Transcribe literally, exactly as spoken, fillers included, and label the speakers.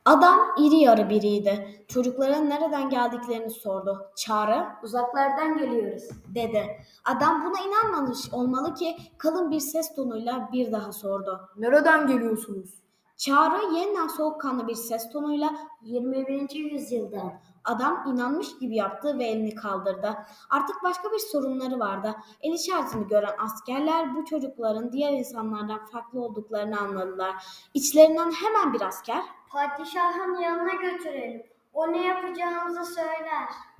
Speaker 1: Adam iri yarı biriydi. Çocukların nereden geldiklerini sordu. Çağrı,
Speaker 2: Uzaklardan geliyoruz.
Speaker 1: dedi. Adam buna inanmamış olmalı ki kalın bir ses tonuyla bir daha sordu.
Speaker 2: Nereden geliyorsunuz?
Speaker 1: Çağrı yeniden soğukkanlı bir ses tonuyla
Speaker 2: yirmi birinci yüzyıldan.
Speaker 1: adam inanmış gibi yaptı ve elini kaldırdı. Artık başka bir sorunları vardı. El işaretini gören askerler bu çocukların diğer insanlardan farklı olduklarını anladılar. İçlerinden hemen bir asker,
Speaker 2: Padişahın yanına götürelim. O ne yapacağımızı söyler.